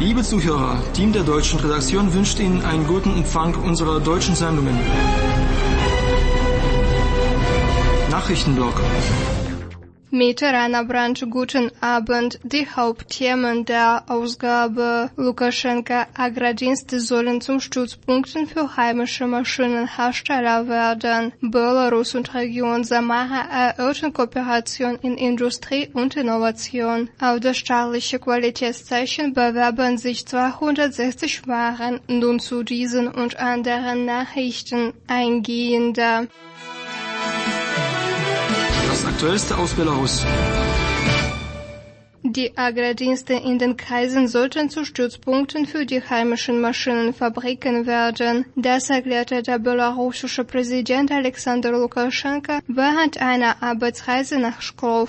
Liebe Zuhörer, Team der deutschen Redaktion wünscht Ihnen einen guten Empfang unserer deutschen Sendungen. Nachrichtenblock. Mit Rana Branch, guten Abend. Die Hauptthemen der Ausgabe: Lukaschenka Agrardienste sollen zum Stützpunkten für heimische Maschinenhersteller werden. Belarus und Region Samara erörtern Kooperation in Industrie und Innovation. Auf das staatliche Qualitätszeichen bewerben sich 260 Waren. Nun zu diesen und anderen Nachrichten eingehender. Das Aktuellste aus Belarus. Die Agrardienste in den Kreisen sollten zu Stützpunkten für die heimischen Maschinenfabriken werden. Das erklärte der belarussische Präsident Alexander Lukaschenka während einer Arbeitsreise nach Schkow.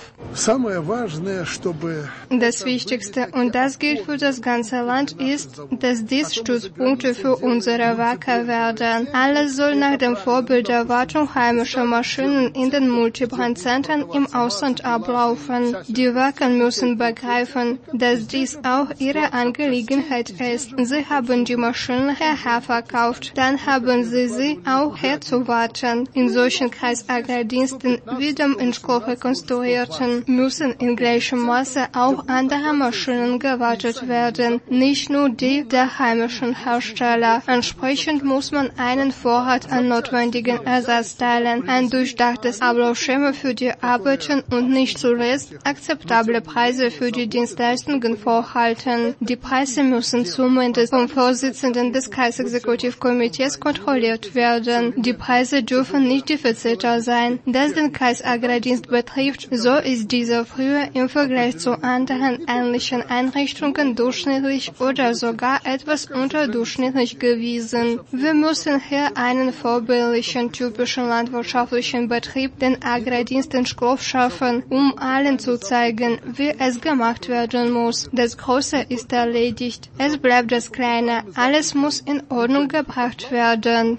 Das Wichtigste, und das gilt für das ganze Land, ist, dass dies Stützpunkte für unsere Werke werden. Alles soll nach dem Vorbild der Wartung heimischer Maschinen in den Multibrandzentren im Ausland ablaufen. Die Werke müssen begreifen, dass dies auch ihre Angelegenheit ist. Sie haben die Maschinen hierher verkauft, dann haben sie auch herzuwarten. In solchen Kreisagrardiensten wie dem in Schkow rekonstruierten müssen in gleichem Maße auch andere Maschinen gewartet werden, nicht nur die der heimischen Hersteller. Entsprechend muss man einen Vorrat an notwendigen Ersatzteilen, ein durchdachtes Ablaufschema für die Arbeiten und nicht zuletzt akzeptable Preise für die Dienstleistungen vorhalten. Die Preise müssen zumindest vom Vorsitzenden des Kreisexekutivkomitees kontrolliert werden. Die Preise dürfen nicht defizitär sein. Das den Kreisagrardienst betrifft, so ist dieser früher im Vergleich zu anderen ähnlichen Einrichtungen durchschnittlich oder sogar etwas unterdurchschnittlich gewesen. Wir müssen hier einen vorbildlichen, typischen landwirtschaftlichen Betrieb, den Agrardienst in Schkow, schaffen, um allen zu zeigen, wie es gemacht werden muss. Das Große ist erledigt. Es bleibt das Kleine. Alles muss in Ordnung gebracht werden.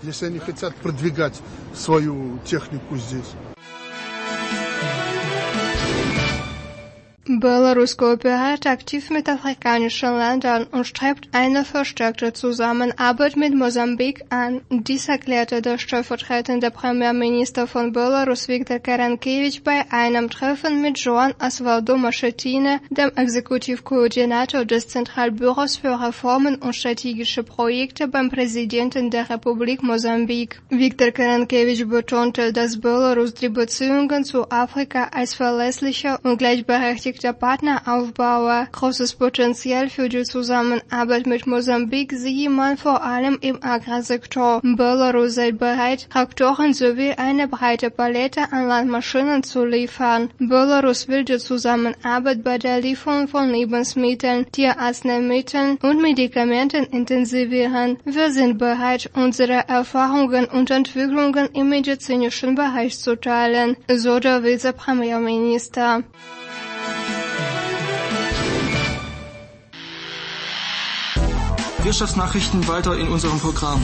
Belarus kooperiert aktiv mit afrikanischen Ländern und strebt eine verstärkte Zusammenarbeit mit Mosambik an. Dies erklärte der stellvertretende Premierminister von Belarus Viktor Karankewitsch bei einem Treffen mit Joan Osvaldo Machetine, dem Exekutivkoordinator des Zentralbüros für Reformen und strategische Projekte beim Präsidenten der Republik Mosambik. Viktor Karankewitsch betonte, dass Belarus die Beziehungen zu Afrika als verlässlicher und gleichberechtigter Partner aufbaue. Großes Potenzial für die Zusammenarbeit mit Mosambik sehe man vor allem im Agrarsektor. Belarus sei bereit, Traktoren sowie eine breite Palette an Landmaschinen zu liefern. Belarus will die Zusammenarbeit bei der Lieferung von Lebensmitteln, Tierarzneimitteln und Medikamenten intensivieren. Wir sind bereit, unsere Erfahrungen und Entwicklungen im medizinischen Bereich zu teilen, so der Vizepremierminister. Wirtschaftsnachrichten weiter in unserem Programm.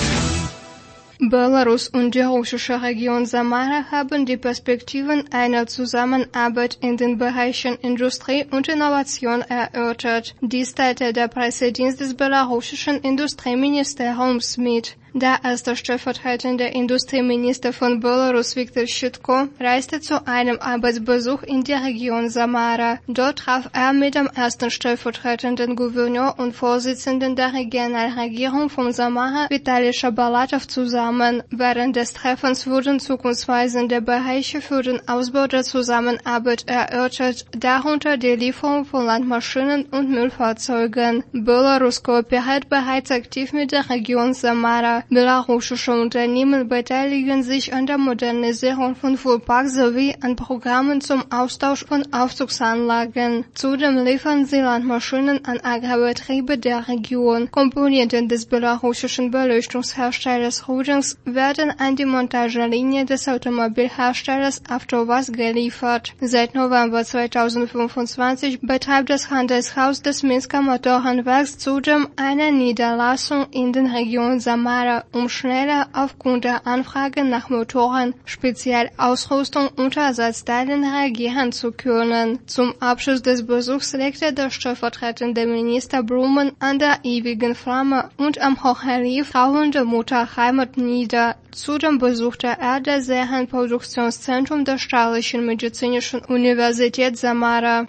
Belarus und die russische Region Samara haben die Perspektiven einer Zusammenarbeit in den Bereichen Industrie und Innovation erörtert. Dies teilte der Pressedienst des belarussischen Industrieministeriums mit. Der erste stellvertretende Industrieminister von Belarus, Viktor Shitko, reiste zu einem Arbeitsbesuch in die Region Samara. Dort traf er mit dem ersten stellvertretenden Gouverneur und Vorsitzenden der Regionalregierung von Samara, Vitali Shabalatow, zusammen. Während des Treffens wurden zukunftsweisende Bereiche für den Ausbau der Zusammenarbeit erörtert, darunter die Lieferung von Landmaschinen und Müllfahrzeugen. Belarus kooperiert bereits aktiv mit der Region Samara. Belarussische Unternehmen beteiligen sich an der Modernisierung von Fuhrparks sowie an Programmen zum Austausch von Aufzugsanlagen. Zudem liefern sie Landmaschinen an Agrarbetriebe der Region. Komponenten des belarussischen Beleuchtungsherstellers Rudens werden an die Montagelinie des Automobilherstellers Avtovaz geliefert. Seit November 2025 betreibt das Handelshaus des Minsker Motorenwerks zudem eine Niederlassung in der Region Samara Samara, um schneller aufgrund der Anfragen nach Motoren, Spezialausrüstung und Ersatzteilen reagieren zu können. Zum Abschluss des Besuchs legte der stellvertretende Minister Blumen an der ewigen Flamme und am Hochrelief Frauen der Mutterheimat nieder. Zudem besuchte er das Serienproduktionszentrum der Staatlichen Medizinischen Universität Samara.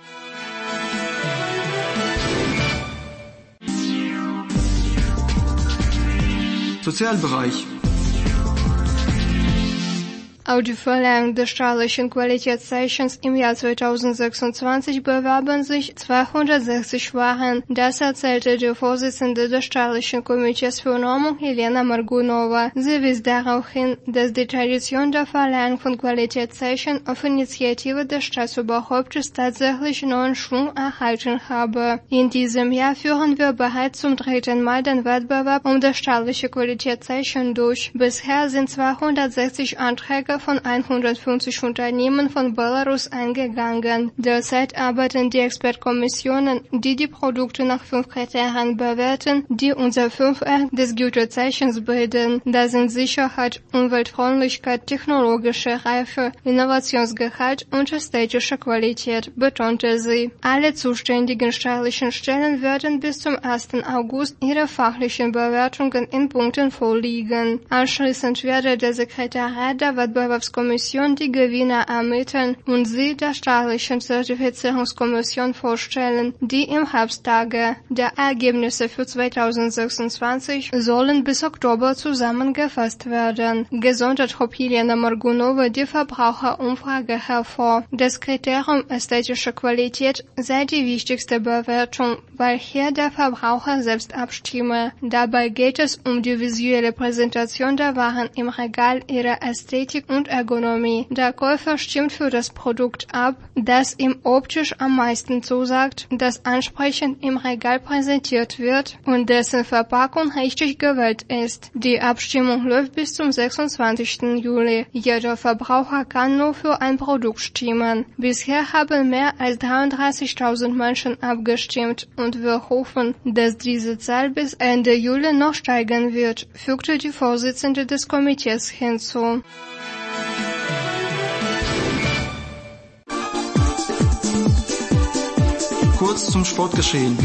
Sozialbereich. Auf die Verleihung des staatlichen Qualitätszeichens im Jahr 2026 bewarben sich 260 Waren. Das erzählte die Vorsitzende des staatlichen Komitees für Normung Helena Margunova. Sie wies darauf hin, dass die Tradition der Verleihung von Qualitätszeichen auf Initiative des Staatsoberhauptes tatsächlich neuen Schwung erhalten habe. In diesem Jahr führen wir bereits zum 3. Mal den Wettbewerb um das staatliche Qualitätszeichen durch. Bisher sind 260 Anträge von 150 Unternehmen von Belarus eingegangen. Derzeit arbeiten die Expertkommissionen, die die Produkte nach 5 Kriterien bewerten, die unser 5R des Gütezeichens bilden. Das sind Sicherheit, Umweltfreundlichkeit, technologische Reife, Innovationsgehalt und ästhetische Qualität, betonte sie. Alle zuständigen staatlichen Stellen werden bis zum 1. August ihre fachlichen Bewertungen in Punkten vorlegen. Anschließend werde der Sekretariat der Wettbewerbskommission die Gewinner ermitteln und sie der staatlichen Zertifizierungskommission vorstellen, die im Herbsttage der Ergebnisse für 2026 sollen bis Oktober zusammengefasst werden. Gesondert hob Helena Margunova die Verbraucherumfrage hervor. Das Kriterium ästhetische Qualität sei die wichtigste Bewertung, weil hier der Verbraucher selbst abstimme. Dabei geht es um die visuelle Präsentation der Waren im Regal, ihre Ästhetik und Ergonomie. Der Käufer stimmt für das Produkt ab, das ihm optisch am meisten zusagt, das ansprechend im Regal präsentiert wird und dessen Verpackung richtig gewählt ist. Die Abstimmung läuft bis zum 26. Juli. Jeder Verbraucher kann nur für ein Produkt stimmen. Bisher haben mehr als 33.000 Menschen abgestimmt und wir hoffen, dass diese Zahl bis Ende Juli noch steigen wird, fügte die Vorsitzende des Komitees hinzu. Kurz zum Sportgeschehen.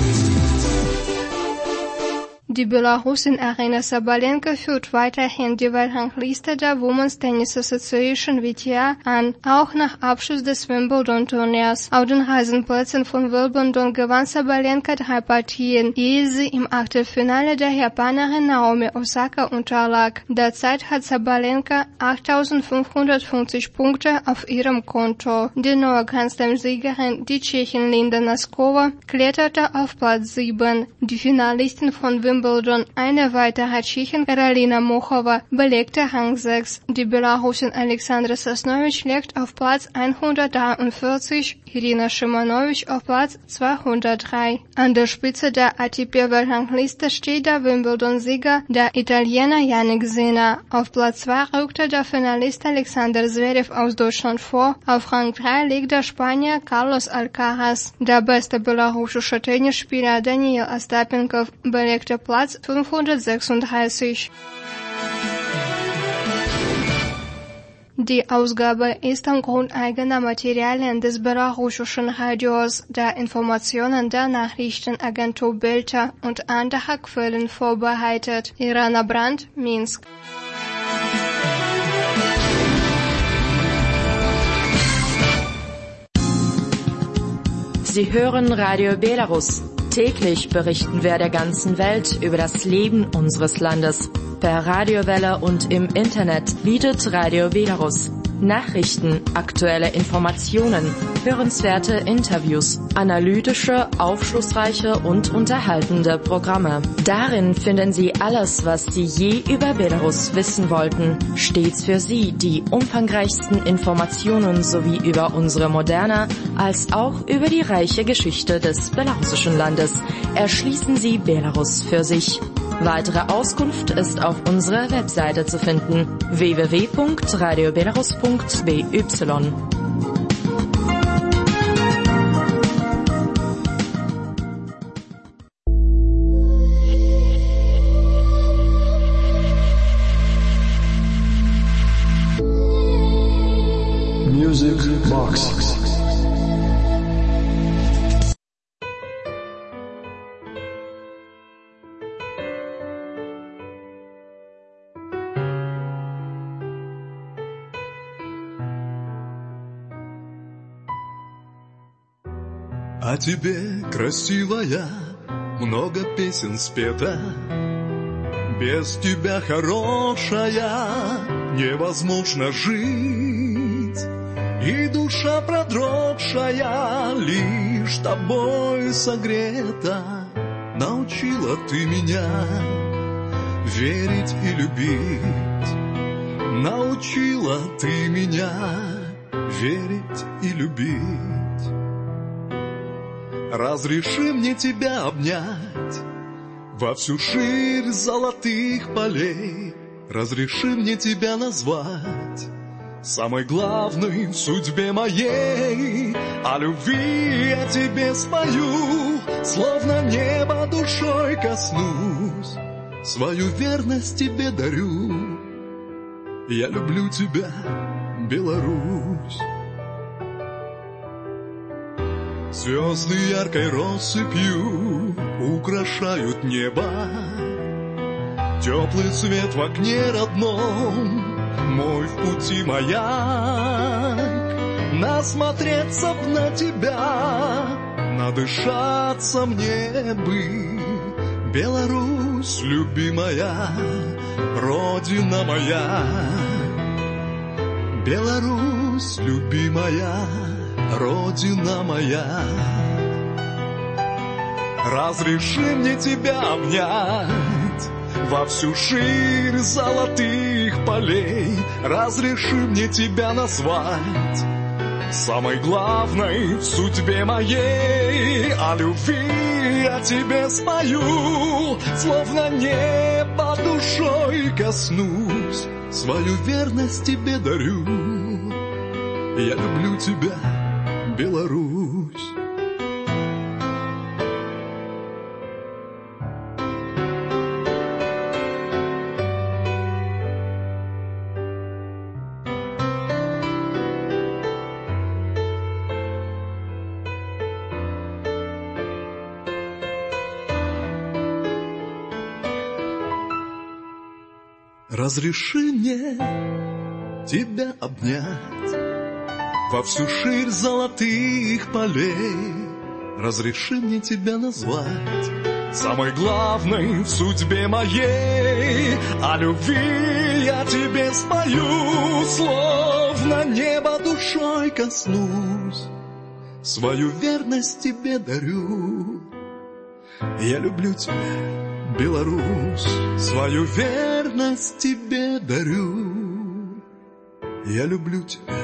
Die Belarusin Arina Sabalenka führt weiterhin die Weltrangliste der Women's Tennis Association WTA an, auch nach Abschluss des Wimbledon-Turniers. Auf den Rasenplätzen von Wimbledon gewann Sabalenka 3 Partien, ehe sie im Achtelfinale der Japanerin Naomi Osaka unterlag. Derzeit hat Sabalenka 8.550 Punkte auf ihrem Konto. Die neue Grand Slam-Siegerin, die Tschechin Linda Naskova, kletterte auf Platz 7. Die Finalistin von Wimbledon, eine weitere Tschechin, Karolina Muchova, belegte Rang 6. Die Belarusin Alexandra Sosnovic liegt auf Platz 143, Irina Shimanovic auf Platz 203. An der Spitze der ATP-Weltrangliste steht der Wimbledon-Sieger, der Italiener Jannik Sinner. Auf Platz 2 rückte der Finalist Alexander Zverev aus Deutschland vor. Auf Rang 3 liegt der Spanier Carlos Alcaraz. Der beste belarussische Tennisspieler Daniil Ostapenko belegte Platz 536. Die Ausgabe ist am Grund eigener Materialien des belarussischen Radios, der Informationen der Nachrichtenagentur Belta und anderer Quellen vorbereitet. Irana Brandt, Minsk. Sie hören Radio Belarus. Täglich berichten wir der ganzen Welt über das Leben unseres Landes. Per Radiowelle und im Internet bietet Radio Belarus Nachrichten, aktuelle Informationen, hörenswerte Interviews, analytische, aufschlussreiche und unterhaltende Programme. Darin finden Sie alles, was Sie je über Belarus wissen wollten. Stets für Sie die umfangreichsten Informationen sowie über unsere moderne als auch über die reiche Geschichte des belarussischen Landes. Erschließen Sie Belarus für sich. Weitere Auskunft ist auf unserer Webseite zu finden: www.radiobelarus.by. О тебе, красивая, много песен спето. Без тебя, хорошая, невозможно жить. И душа продрогшая лишь тобой согрета. Научила ты меня верить и любить. Научила ты меня верить и любить. Разреши мне тебя обнять во всю ширь золотых полей. Разреши мне тебя назвать самой главной в судьбе моей. О любви я тебе спою, словно небо душой коснусь. Свою верность тебе дарю. Я люблю тебя, Беларусь. Звезды яркой россыпью украшают небо. Теплый свет в окне родном, мой в пути маяк. Насмотреться б на тебя, надышаться мне бы. Беларусь, любимая, родина моя. Беларусь, любимая, родина моя. Разреши мне тебя обнять во всю ширь золотых полей. Разреши мне тебя назвать самой главной в судьбе моей. О любви я тебе спою, словно небо душой коснусь. Свою верность тебе дарю. Я люблю тебя, Беларусь. Разреши мне тебя обнять во всю ширь золотых полей. Разреши мне тебя назвать самой главной в судьбе моей. О любви я тебе спою, словно небо душой коснусь. Свою верность тебе дарю. Я люблю тебя, Беларусь, свою верность тебе дарю. Я люблю тебя.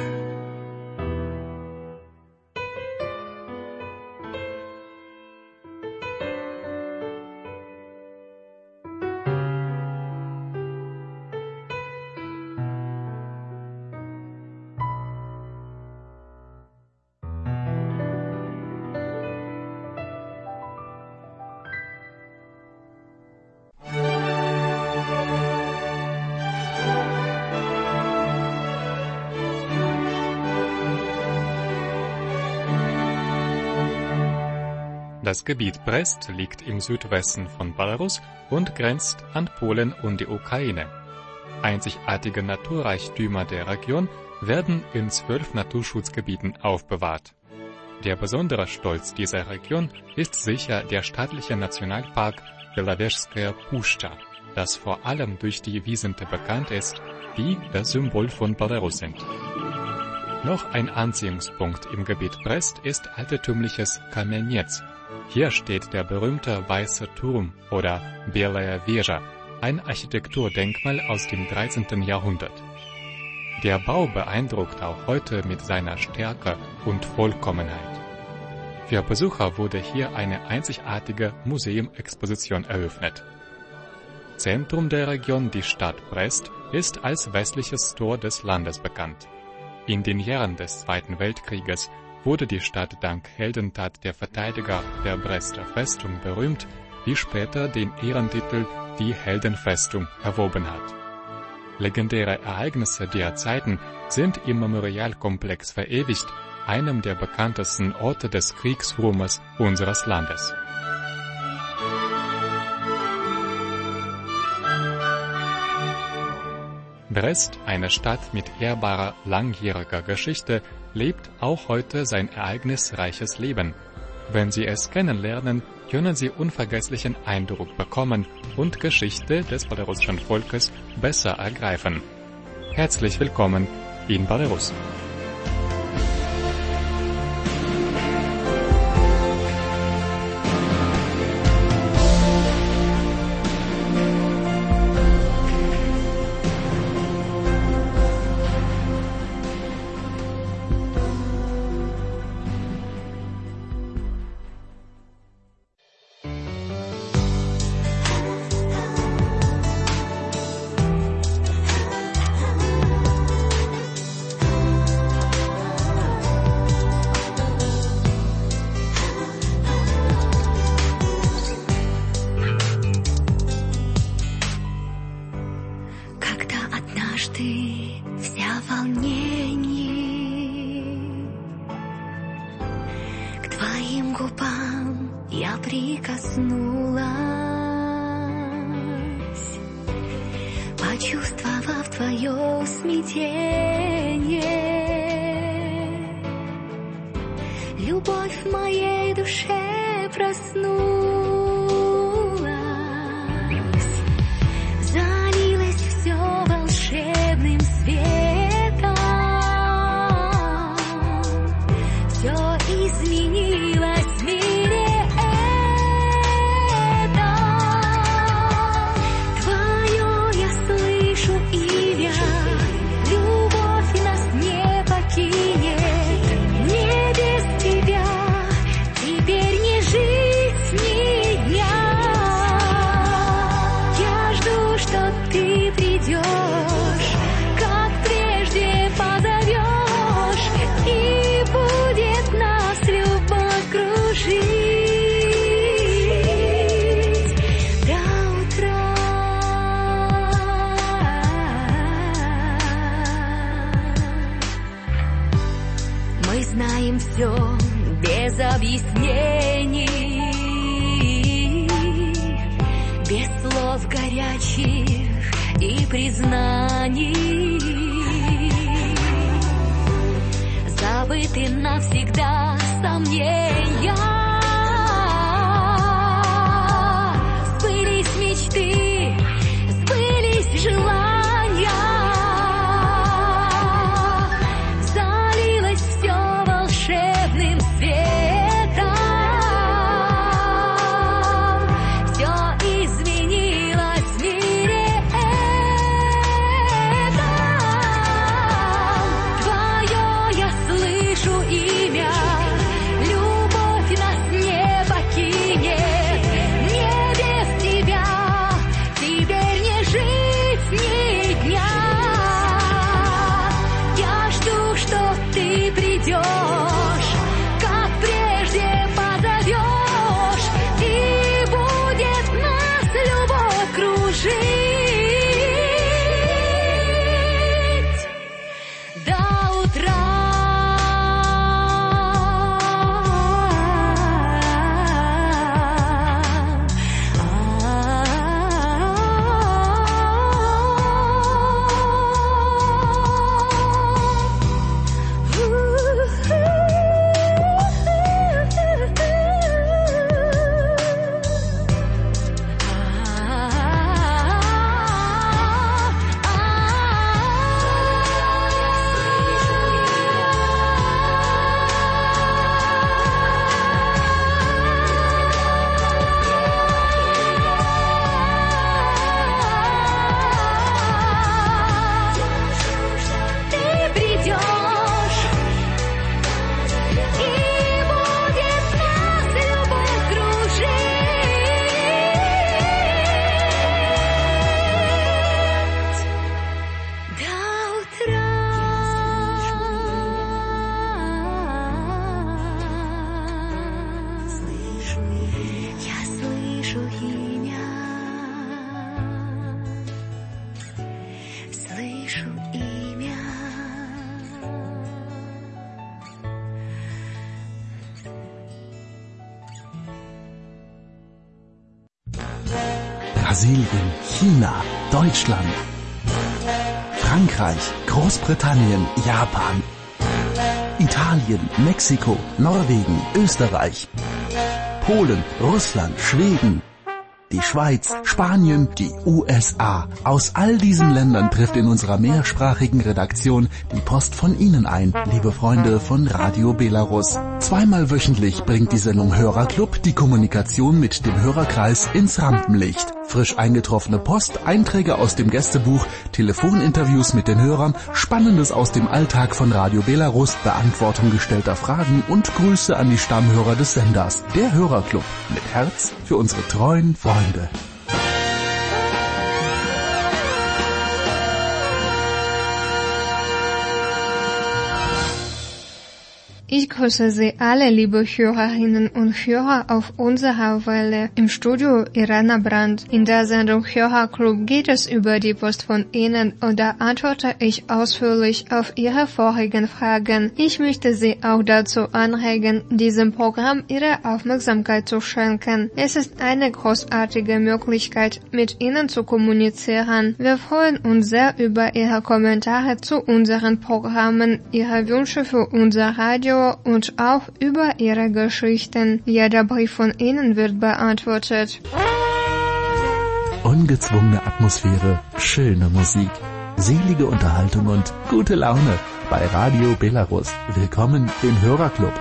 Das Gebiet Brest liegt im Südwesten von Belarus und grenzt an Polen und die Ukraine. Einzigartige Naturreichtümer der Region werden in 12 Naturschutzgebieten aufbewahrt. Der besondere Stolz dieser Region ist sicher der staatliche Nationalpark Belovezhskaya Puszcza, das vor allem durch die Wiesente bekannt ist, die das Symbol von Belarus sind. Noch ein Anziehungspunkt im Gebiet Brest ist altertümliches Kamenetz. Hier steht der berühmte Weiße Turm oder Belaya Veja, ein Architekturdenkmal aus dem 13. Jahrhundert. Der Bau beeindruckt auch heute mit seiner Stärke und Vollkommenheit. Für Besucher wurde hier eine einzigartige Museumexposition eröffnet. Zentrum der Region, die Stadt Brest, ist als westliches Tor des Landes bekannt. In den Jahren des Zweiten Weltkrieges wurde die Stadt dank Heldentat der Verteidiger der Brester Festung berühmt, die später den Ehrentitel die Heldenfestung erworben hat. Legendäre Ereignisse der Zeiten sind im Memorialkomplex verewigt, einem der bekanntesten Orte des Kriegsruhmes unseres Landes. Brest, eine Stadt mit ehrbarer, langjähriger Geschichte, lebt auch heute sein ereignisreiches Leben. Wenn Sie es kennenlernen, können Sie unvergesslichen Eindruck bekommen und Geschichte des belarussischen Volkes besser ergreifen. Herzlich willkommen in Belarus. Почувствовав твое смятение, любовь в моей душе проснулась, залилось все волшебным светом, все изменилось в мире. Все без объяснений, без слов горячих и признаний, забыты навсегда сомнения, сбылись мечты, сбылись желания. Brasilien, China, Deutschland, Frankreich, Großbritannien, Japan, Italien, Mexiko, Norwegen, Österreich. Polen, Russland, Schweden, die Schweiz, Spanien, die USA. Aus all diesen Ländern trifft in unserer mehrsprachigen Redaktion die Post von Ihnen ein, liebe Freunde von Radio Belarus. Zweimal wöchentlich bringt die Sendung Hörerclub die Kommunikation mit dem Hörerkreis ins Rampenlicht. Frisch eingetroffene Post, Einträge aus dem Gästebuch, Telefoninterviews mit den Hörern, Spannendes aus dem Alltag von Radio Belarus, Beantwortung gestellter Fragen und Grüße an die Stammhörer des Senders. Der Hörerclub mit Herz für unsere treuen Freunde. Ich grüße Sie alle, liebe Hörerinnen und Hörer auf unserer Welle. Im Studio Irena Brandt. In der Sendung Hörerclub geht es über die Post von Ihnen und da antworte ich ausführlich auf Ihre vorigen Fragen. Ich möchte Sie auch dazu anregen, diesem Programm Ihre Aufmerksamkeit zu schenken. Es ist eine großartige Möglichkeit, mit Ihnen zu kommunizieren. Wir freuen uns sehr über Ihre Kommentare zu unseren Programmen, Ihre Wünsche für unser Radio und auch über Ihre Geschichten. Jeder Brief von Ihnen wird beantwortet. Ungezwungene Atmosphäre, schöne Musik, selige Unterhaltung und gute Laune bei Radio Belarus. Willkommen im Hörerclub.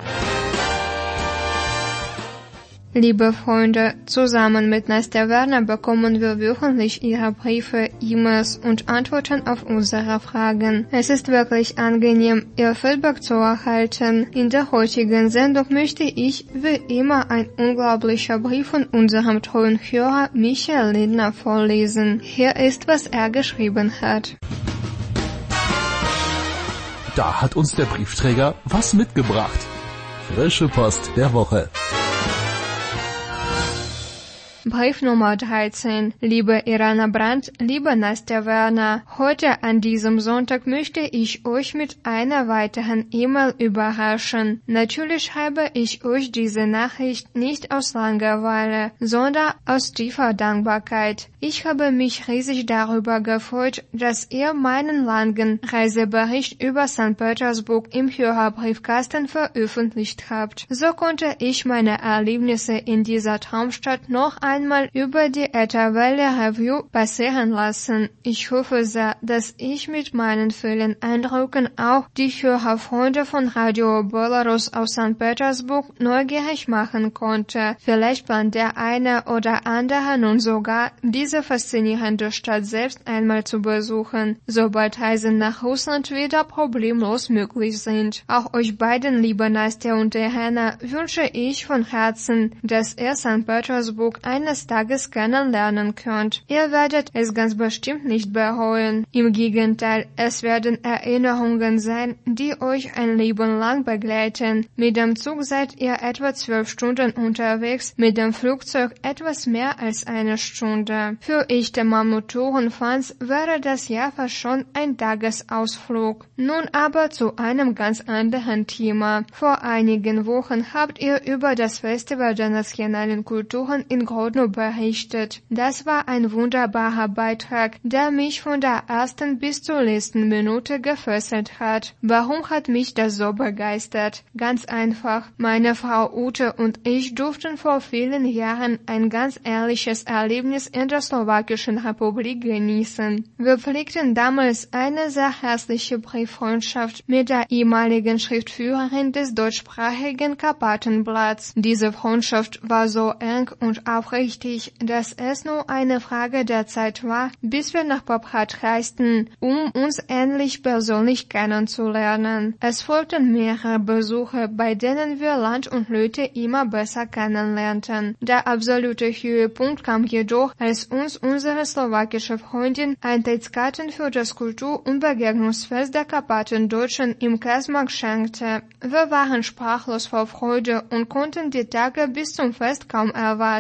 Liebe Freunde, zusammen mit Nastja Werner bekommen wir wöchentlich Ihre Briefe, E-Mails und Antworten auf unsere Fragen. Es ist wirklich angenehm, Ihr Feedback zu erhalten. In der heutigen Sendung möchte ich, wie immer, ein unglaublicher Brief von unserem treuen Hörer Michael Lindner vorlesen. Hier ist, was er geschrieben hat. Da hat uns der Briefträger was mitgebracht. Frische Post der Woche. Brief Nummer 13. Liebe Irena Brandt, liebe Nastja Werner, heute an diesem Sonntag möchte ich euch mit einer weiteren E-Mail überraschen. Natürlich schreibe ich euch diese Nachricht nicht aus Langeweile, sondern aus tiefer Dankbarkeit. Ich habe mich riesig darüber gefreut, dass ihr meinen langen Reisebericht über St. Petersburg im Hörerbriefkasten veröffentlicht habt. So konnte ich meine Erlebnisse in dieser Traumstadt noch einmal über die Etherwelle Review passieren lassen. Ich hoffe sehr, dass ich mit meinen vielen Eindrücken auch die Hörerfreunde von Radio Belarus aus St. Petersburg neugierig machen konnte. Vielleicht plant der eine oder andere nun sogar diese faszinierende Stadt selbst einmal zu besuchen, sobald Reisen nach Russland wieder problemlos möglich sind. Auch euch beiden, liebe Nastja und Irena, wünsche ich von Herzen, dass ihr St. Petersburg eines Tages kennenlernen könnt. Ihr werdet es ganz bestimmt nicht bereuen. Im Gegenteil, es werden Erinnerungen sein, die euch ein Leben lang begleiten. Mit dem Zug seid ihr etwa 12 Stunden unterwegs, mit dem Flugzeug etwas mehr als eine Stunde. Für echte Mammutourenfans wäre das ja fast schon ein Tagesausflug. Nun aber zu einem ganz anderen Thema. Vor einigen Wochen habt ihr über das Festival der nationalen Kulturen in Grodno berichtet. Das war ein wunderbarer Beitrag, der mich von der ersten bis zur letzten Minute gefesselt hat. Warum hat mich das so begeistert? Ganz einfach. Meine Frau Ute und ich durften vor vielen Jahren ein ganz ehrliches Erlebnis in der Slowakischen Republik genießen. Wir pflegten damals eine sehr herzliche Brieffreundschaft mit der ehemaligen Schriftführerin des deutschsprachigen Karpatenblatts. Diese Freundschaft war so eng und aufrichtig, dass es nur eine Frage der Zeit war, bis wir nach Poprad reisten, um uns endlich persönlich kennenzulernen. Es folgten mehrere Besuche, bei denen wir Land und Leute immer besser kennenlernten. Der absolute Höhepunkt kam jedoch, als uns unsere slowakische Freundin Eintrittskarten für das Kultur- und Begegnungsfest der Karpatendeutschen im Kasmark schenkte. Wir waren sprachlos vor Freude und konnten die Tage bis zum Fest kaum erwarten.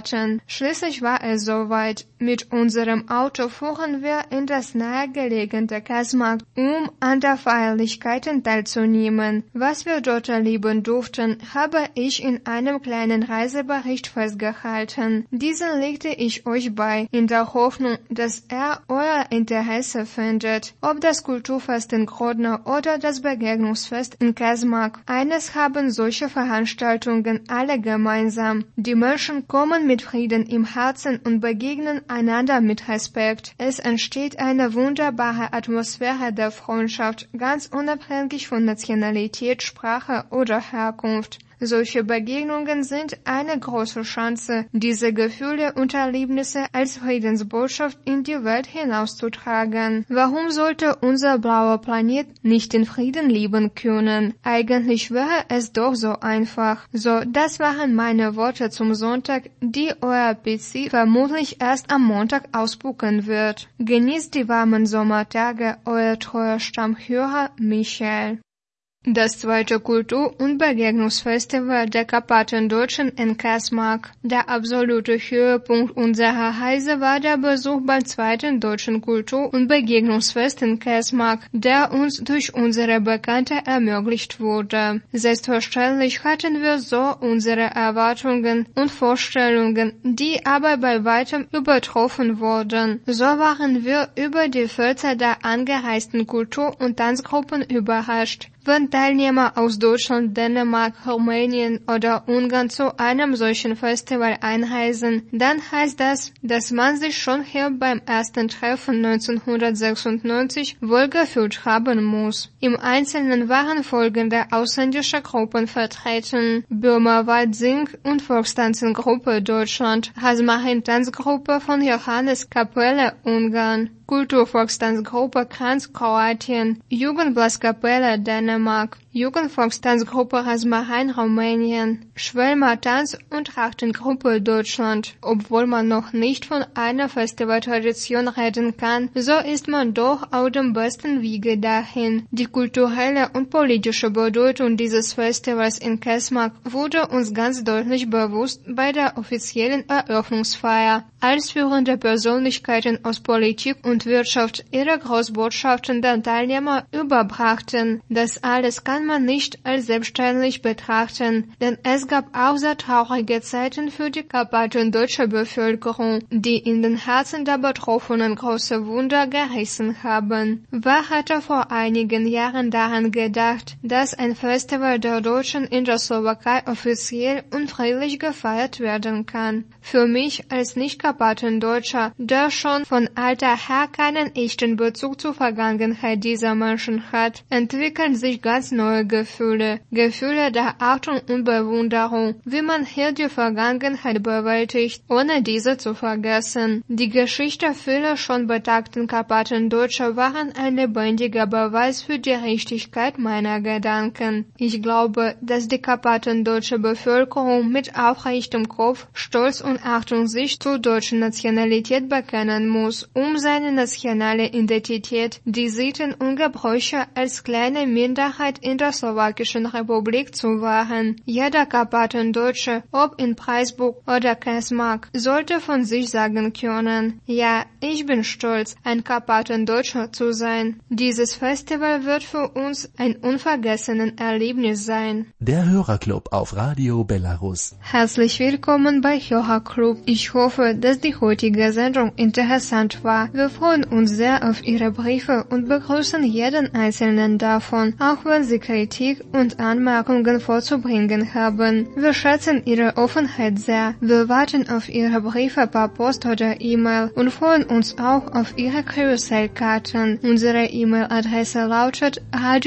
Schließlich war es soweit. Mit unserem Auto fuhren wir in das nahegelegene Kasmarkt, um an der Feierlichkeiten teilzunehmen. Was wir dort erleben durften, habe ich in einem kleinen Reisebericht festgehalten. Diesen legte ich euch bei, in der Hoffnung, dass er euer Interesse findet. Ob das Kulturfest in Grodno oder das Begegnungsfest in Kasmark. Eines haben solche Veranstaltungen alle gemeinsam. Die Menschen kommen mit Frieden im Herzen und begegnen einander mit Respekt. Es entsteht eine wunderbare Atmosphäre der Freundschaft, ganz unabhängig von Nationalität, Sprache oder Herkunft. Solche Begegnungen sind eine große Chance, diese Gefühle und Erlebnisse als Friedensbotschaft in die Welt hinauszutragen. Warum sollte unser blauer Planet nicht in Frieden leben können? Eigentlich wäre es doch so einfach. So, das waren meine Worte zum Sonntag, die euer PC vermutlich erst am Montag ausspucken wird. Genießt die warmen Sommertage, euer treuer Stammhörer Michael. Das zweite Kultur- und Begegnungsfestival der Karpatendeutschen in Kasmark. Der absolute Höhepunkt unserer Reise war der Besuch beim zweiten deutschen Kultur- und Begegnungsfest in Kasmark, der uns durch unsere Bekannte ermöglicht wurde. Selbstverständlich hatten wir so unsere Erwartungen und Vorstellungen, die aber bei weitem übertroffen wurden. So waren wir über die Vielzahl der angereisten Kultur- und Tanzgruppen überrascht. Wenn Teilnehmer aus Deutschland, Dänemark, Rumänien oder Ungarn zu einem solchen Festival einreisen, dann heißt das, dass man sich schon hier beim ersten Treffen 1996 wohlgefühlt haben muss. Im Einzelnen waren folgende ausländische Gruppen vertreten: Böhmerwald Sing- und Volkstanzengruppe Deutschland, Rasmarin-Tanzgruppe von Johannes Kapelle Ungarn, Kulturvolkstanzgruppe Kranz Kroatien, Jugendblaskapelle Dänemark, Jugendvolkstanzgruppe Rasmarin Rumänien, Schwelmer Tanz- und Trachtengruppe Deutschland. Obwohl man noch nicht von einer Festivaltradition reden kann, so ist man doch auf dem besten Wege dahin. Die kulturelle und politische Bedeutung dieses Festivals in Kasmark wurde uns ganz deutlich bewusst bei der offiziellen Eröffnungsfeier, als führende Persönlichkeiten aus Politik und Wirtschaft ihre Großbotschaften den Teilnehmer überbrachten. Das alles kann man nicht als selbstständig betrachten, denn es gab auch sehr traurige Zeiten für die karpatendeutsche Bevölkerung, die in den Herzen der Betroffenen große Wunder gerissen haben. Wer hätte vor einigen Jahren daran gedacht, dass ein Festival der Deutschen in der Slowakei offiziell und friedlich gefeiert werden kann? Für mich als Nicht-Karpatendeutscher, der schon von alter her keinen echten Bezug zur Vergangenheit dieser Menschen hat, entwickeln sich ganz neue Gefühle der Achtung und Bewunderung, wie man hier die Vergangenheit bewältigt, ohne diese zu vergessen. Die Geschichte vieler schon betagten Karpatendeutscher waren ein lebendiger Beweis für die Richtigkeit meiner Gedanken. Ich glaube, dass die karpatendeutsche Bevölkerung mit aufrechtem Kopf, Stolz und Achtung sich zur deutschen Nationalität bekennen muss, um seine nationale Identität, die Sitten und Gebräuche als kleine Minderheit in der Slowakischen Republik zu wahren. Jeder Karpatendeutsche, ob in Preisburg oder Kasmark, sollte von sich sagen können: Ja, ich bin stolz, ein Karpatendeutscher zu sein. Dieses Festival wird für uns ein unvergessenes Erlebnis sein. Der Hörerclub auf Radio Belarus. Herzlich willkommen bei Hörerclub. Ich hoffe, dass die heutige Sendung interessant war. Wir freuen uns sehr auf Ihre Briefe und begrüßen jeden einzelnen davon, auch wenn Sie Kritik und Anmerkungen vorzubringen haben. Wir schätzen Ihre Offenheit sehr. Wir warten auf Ihre Briefe per Post oder E-Mail und freuen uns auch auf Ihre QSL-Karten. Unsere E-Mail-Adresse lautet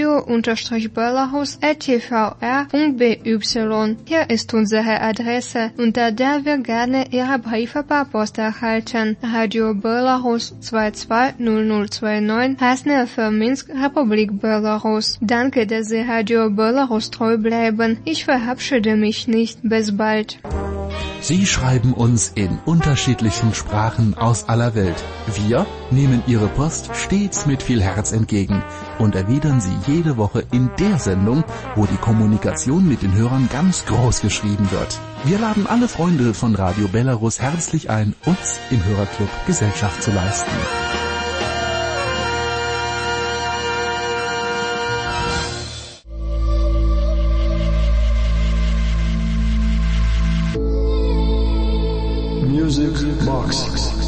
radio-belarus@tvr.by. Hier ist unsere Adresse, unter der wir gerne Ihre Briefe per Post erhalten. Radio Belarus 220029, Krasnaya für Minsk, Republik Belarus. Danke, dass Sie Radio Belarus treu bleiben. Ich verabschiede mich nicht. Bis bald. Sie schreiben uns in unterschiedlichen Sprachen aus aller Welt. Wir nehmen Ihre Post stets mit viel Herz entgegen und erwidern sie jede Woche in der Sendung, wo die Kommunikation mit den Hörern ganz groß geschrieben wird. Wir laden alle Freunde von Radio Belarus herzlich ein, uns im Hörerclub Gesellschaft zu leisten. Music Box.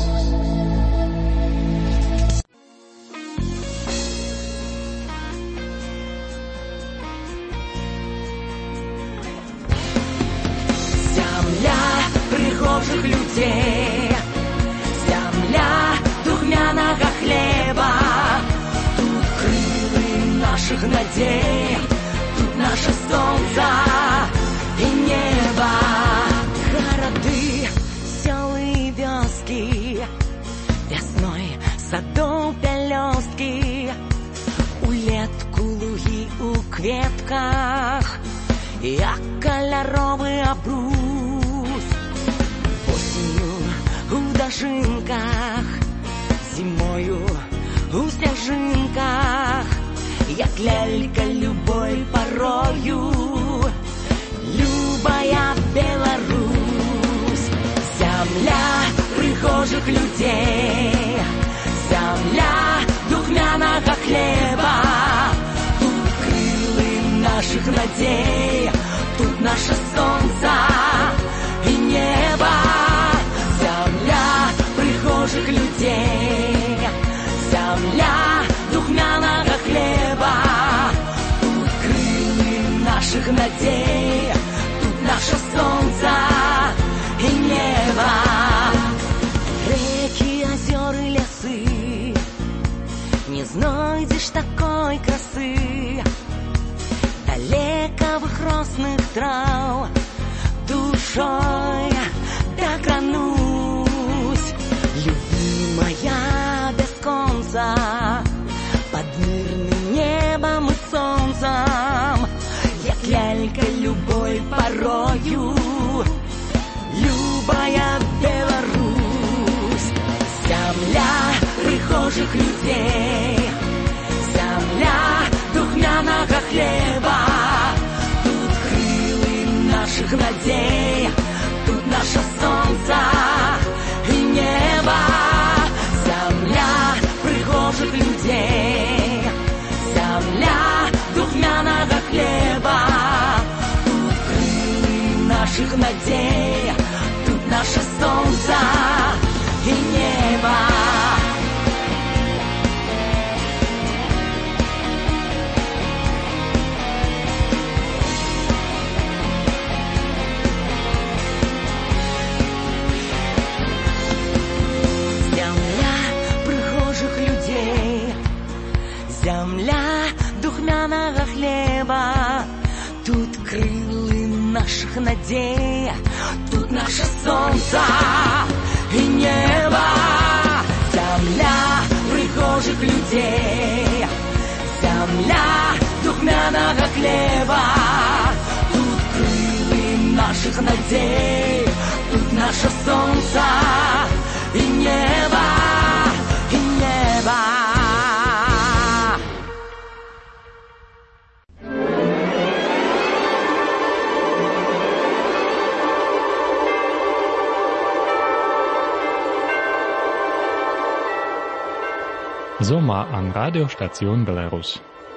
Земля прихожих людей, земля духмяного хлеба, тут крылы наших надей, тут наше солнце и небо. Городы, села и вёски, весной садов пелёстки, улетку луги у кветках, як кольоровый обрус. Осенью у дожинках, зимою у снежинках, як лялька любой порою, любая Беларусь. Земля прихожих людей, земля духмяного хлеба, тут крылы наших надей, тут наше солнце и небо. Земля прихожих людей, земля духмяного хлеба, тут крылы наших надей, тут наше солнце и небо. Реки, озера и лесы, не знайдешь такой красы, далековых росных трав, душой докранусь. Любимая без конца, под мирным небом и солнцем, як лялька любой порою, любая Беларусь. Земля прихожих людей, земля духмяного хлеба, тут крылы наших надей, тут наше солнце и небо. Земля прихожих людей, земля духмяного хлеба, тут крылы наших надей, тут наше солнце и небо. Земля духмяного хлеба, тут крылы наших надей, тут наше солнце и небо. Земля прихожих людей, земля духмяного хлеба, тут крылы наших надей, тут наше солнце и небо, и небо. Sommer an Radiostation Belarus.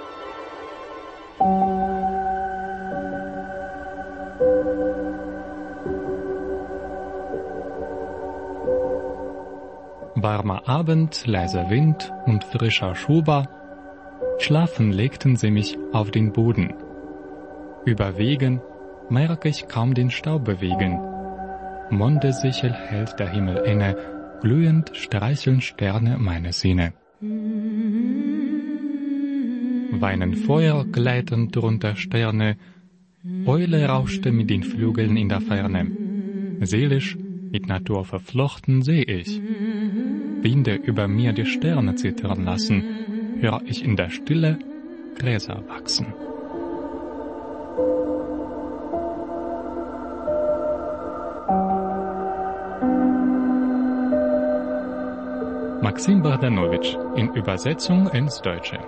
Warmer Abend, leiser Wind und frischer Schuber. Schlafen legten sie mich auf den Boden. Über Wegen merke ich kaum den Staub bewegen. Mondesichel hält der Himmel inne, glühend streicheln Sterne meine Sinne. Weinen Feuer gleiten drunter Sterne, Eule rauschte mit den Flügeln in der Ferne. Seelisch, mit Natur verflochten seh ich. Winde über mir die Sterne zittern lassen, hör ich in der Stille Gräser wachsen. Maxim Bogdanowitsch in Übersetzung ins Deutsche.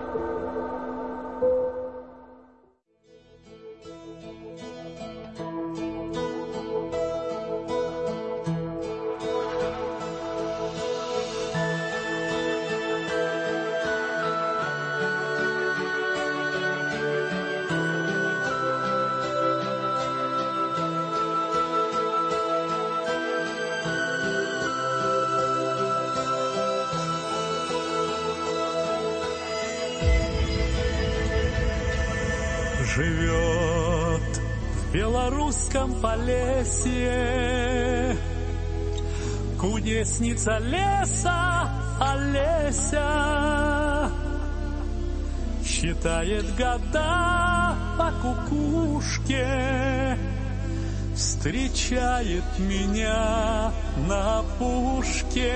Живет в белорусском Полесье кудесница леса Олеся. Считает года по кукушке, встречает меня на опушке.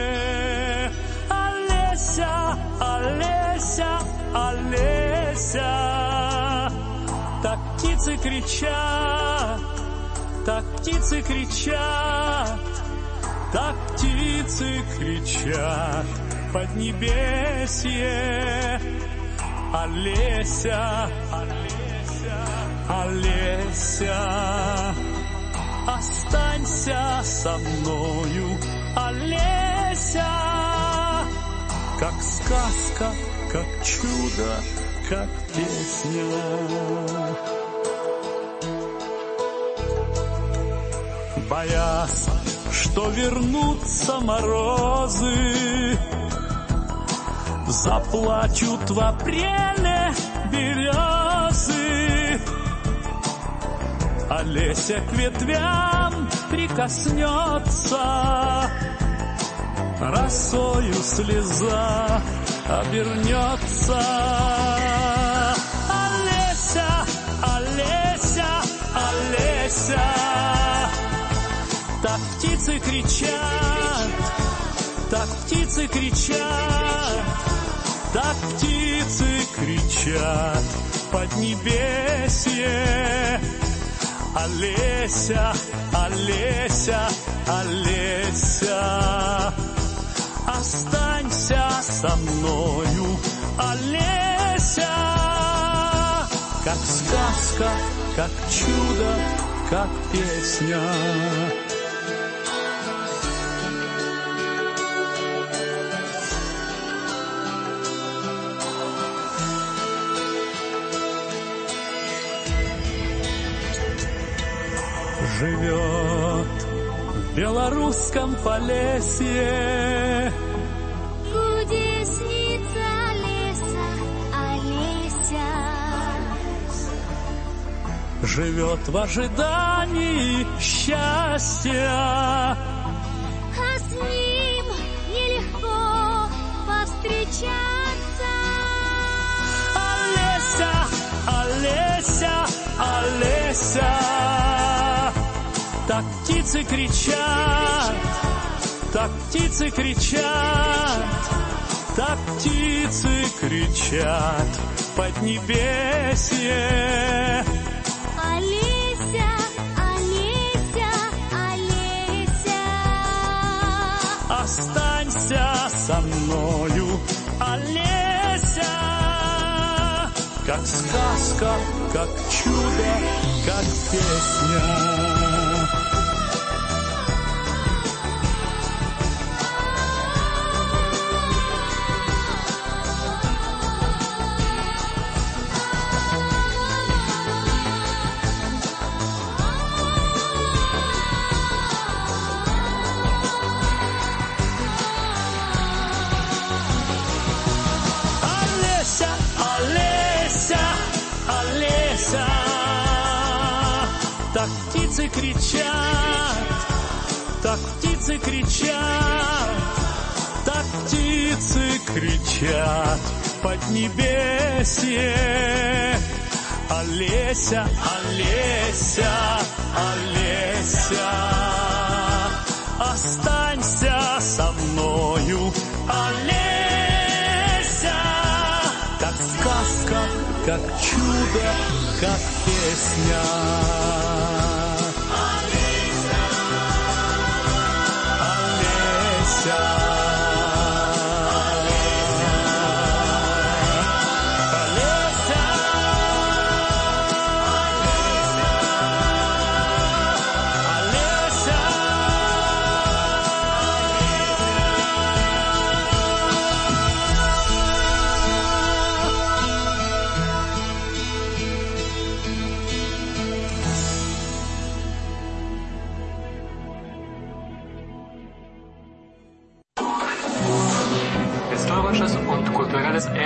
Олеся, Олеся, Олеся. Так птицы кричат, так птицы кричат, так птицы кричат в поднебесье. Олеся, Олеся, Олеся, останься со мною, Олеся. Как сказка, как чудо, как песня. Боясь, что вернутся морозы, заплачут в апреле березы. Олеся к ветвям прикоснется, росою слеза обернется. Олеся, Олеся, Олеся. Так птицы кричат, так птицы кричат, так птицы кричат в поднебесье. Олеся, Олеся, Олеся, останься со мною, Олеся. Как сказка, как чудо, как песня. Живет в белорусском Полесье кудесница леса Олеся. Живет в ожидании счастья, а с ним нелегко повстречаться. Олеся, Олеся, Олеся. Так птицы кричат, так птицы кричат, так птицы кричат в поднебесье. Олеся, Олеся, Олеся, останься со мною, Олеся. Как сказка, как чудо, как песня. Так птицы кричат, так птицы кричат, так птицы кричат в поднебесье. Олеся, Олеся, Олеся, останься со мною, Олеся. Как сказка, как чудо, как песня. Олеся, Олеся.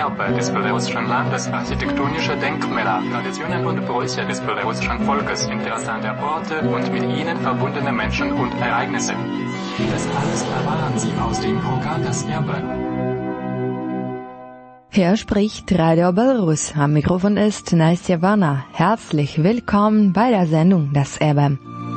Erbe des belarussischen Landes, architektonische Denkmäler, Traditionen und Bräuche des belarussischen Volkes, interessante Orte und mit ihnen verbundene Menschen und Ereignisse. Das alles erfahren Sie aus dem Programm Das Erbe. Hier spricht Radio Belarus. Am Mikrofon ist Nastja Warner. Herzlich willkommen bei der Sendung Das Erbe.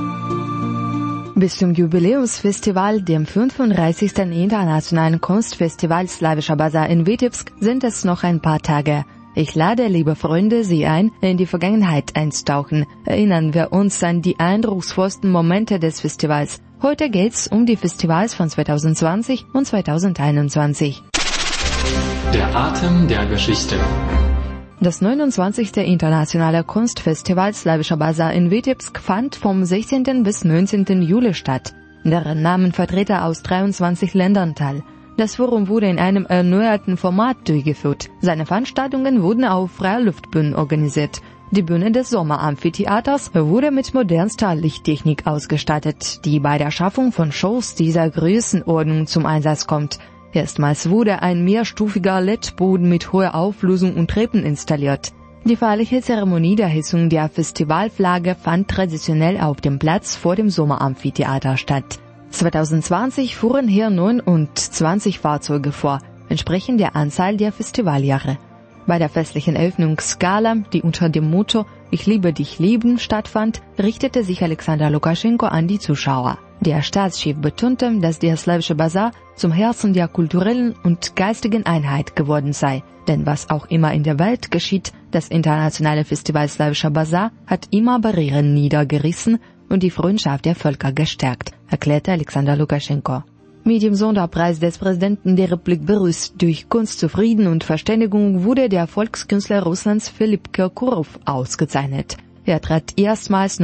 Bis zum Jubiläumsfestival, dem 35. Internationalen Kunstfestival Slawischer Basar in Witebsk, sind es noch ein paar Tage. Ich lade, liebe Freunde, Sie ein, in die Vergangenheit einzutauchen. Erinnern wir uns an die eindrucksvollsten Momente des Festivals. Heute geht's um die Festivals von 2020 und 2021. Der Atem der Geschichte. Das 29. Internationale Kunstfestival Slawischer Basar in Witebsk fand vom 16. bis 19. Juli statt. Daran nahmen Vertreter aus 23 Ländern teil. Das Forum wurde in einem erneuerten Format durchgeführt. Seine Veranstaltungen wurden auf Freiluftbühnen organisiert. Die Bühne des Sommeramphitheaters wurde mit modernster Lichttechnik ausgestattet, die bei der Schaffung von Shows dieser Größenordnung zum Einsatz kommt. Erstmals wurde ein mehrstufiger LED-Boden mit hoher Auflösung und Treppen installiert. Die feierliche Zeremonie der Hissung der Festivalflagge fand traditionell auf dem Platz vor dem Sommeramphitheater statt. 2020 fuhren hier 29 Fahrzeuge vor, entsprechend der Anzahl der Festivaljahre. Bei der festlichen Eröffnungsgala, die unter dem Motto »Ich liebe dich lieben« stattfand, richtete sich Alexander Lukaschenko an die Zuschauer. Der Staatschef betonte, dass der Slawische Basar zum Herzen der kulturellen und geistigen Einheit geworden sei. Denn was auch immer in der Welt geschieht, das internationale Festival Slawischer Basar hat immer Barrieren niedergerissen und die Freundschaft der Völker gestärkt, erklärte Alexander Lukaschenko. Mit dem Sonderpreis des Präsidenten der Republik Belarus durch Kunst zu Frieden und Verständigung wurde der Volkskünstler Russlands Filip Kirkorov ausgezeichnet. Er trat erstmals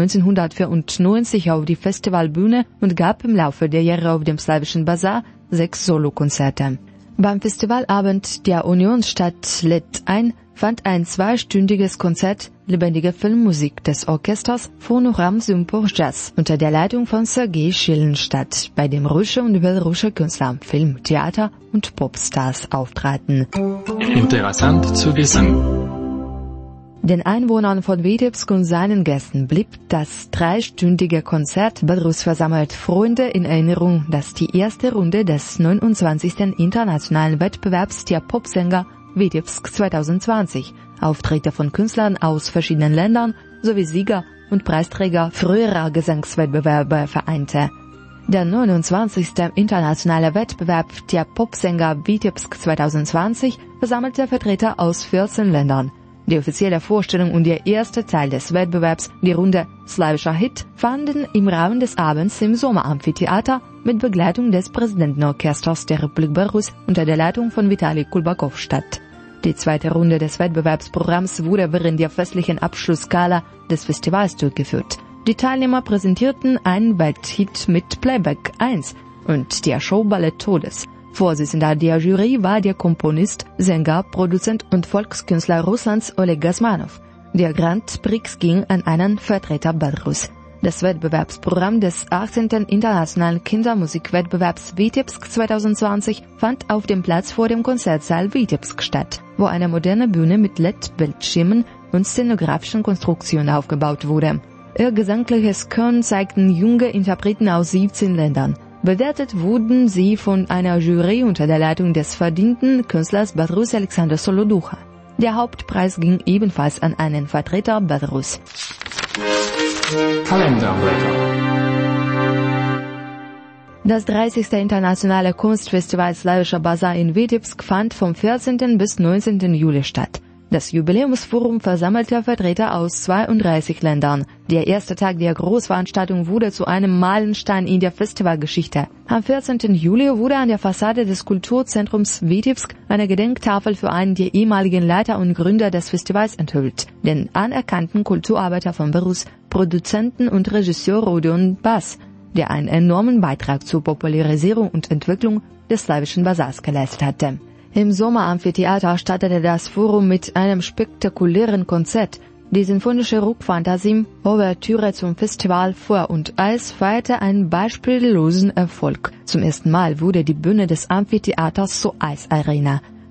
1994 auf die Festivalbühne und gab im Laufe der Jahre auf dem Slawischen Basar 6 Solokonzerte. Beim Festivalabend der Unionsstadt lädt ein fand ein 2-stündiges Konzert lebendige Filmmusik des Orchesters Phonogram Sympor Jazz unter der Leitung von Sergei Schilin statt, bei dem russische und belarussische Künstler, Film, Theater und Popstars auftraten. Interessant zu wissen. Den Einwohnern von Witebsk und seinen Gästen blieb das 3-stündige Konzert Belarus versammelt Freunde in Erinnerung, das die erste Runde des 29. Internationalen Wettbewerbs der Popsänger Witebsk 2020, Auftritte von Künstlern aus verschiedenen Ländern sowie Sieger und Preisträger früherer Gesangswettbewerbe vereinte. Der 29. Internationale Wettbewerb der Popsänger Witebsk 2020 versammelte Vertreter aus 14 Ländern. Die offizielle Vorstellung und der erste Teil des Wettbewerbs, die Runde Slawischer Hit, fanden im Rahmen des Abends im Sommeramphitheater mit Begleitung des Präsidentenorchesters der Republik Belarus unter der Leitung von Vitali Kulbakov statt. Die zweite Runde des Wettbewerbsprogramms wurde während der festlichen Abschlussgala des Festivals durchgeführt. Die Teilnehmer präsentierten einen Welthit mit Playback 1 und der Show Ballett Todes. Vorsitzender der Jury war der Komponist, Sänger, Produzent und Volkskünstler Russlands Oleg Gasmanov. Der Grand Prix ging an einen Vertreter Belarus. Das Wettbewerbsprogramm des 18. Internationalen Kindermusikwettbewerbs Witebsk 2020 fand auf dem Platz vor dem Konzertsaal Witebsk statt, wo eine moderne Bühne mit LED-Bildschirmen und szenografischen Konstruktionen aufgebaut wurde. Ihr gesangliches Können zeigten junge Interpreten aus 17 Ländern. Bewertet wurden sie von einer Jury unter der Leitung des verdienten Künstlers Belarus Alexander Soloducha. Der Hauptpreis ging ebenfalls an einen Vertreter Belarus. Kalenderblätter. Das 30. Internationale Kunstfestival Slawischer Basar in Witebsk fand vom 14. bis 19. Juli statt. Das Jubiläumsforum versammelte Vertreter aus 32 Ländern. Der erste Tag der Großveranstaltung wurde zu einem Meilenstein in der Festivalgeschichte. Am 14. Juli wurde an der Fassade des Kulturzentrums Witebsk eine Gedenktafel für einen der ehemaligen Leiter und Gründer des Festivals enthüllt, den anerkannten Kulturarbeiter von Belarus, Produzenten und Regisseur Rodion Bas, der einen enormen Beitrag zur Popularisierung und Entwicklung des Slawischen Basars geleistet hatte. Im Sommeramphitheater startete das Forum mit einem spektakulären Konzert. Die sinfonische Rockfantasie Ouvertüre zum Festival Feuer und Eis feierte einen beispiellosen Erfolg. Zum ersten Mal wurde die Bühne des Amphitheaters zur Eisarena.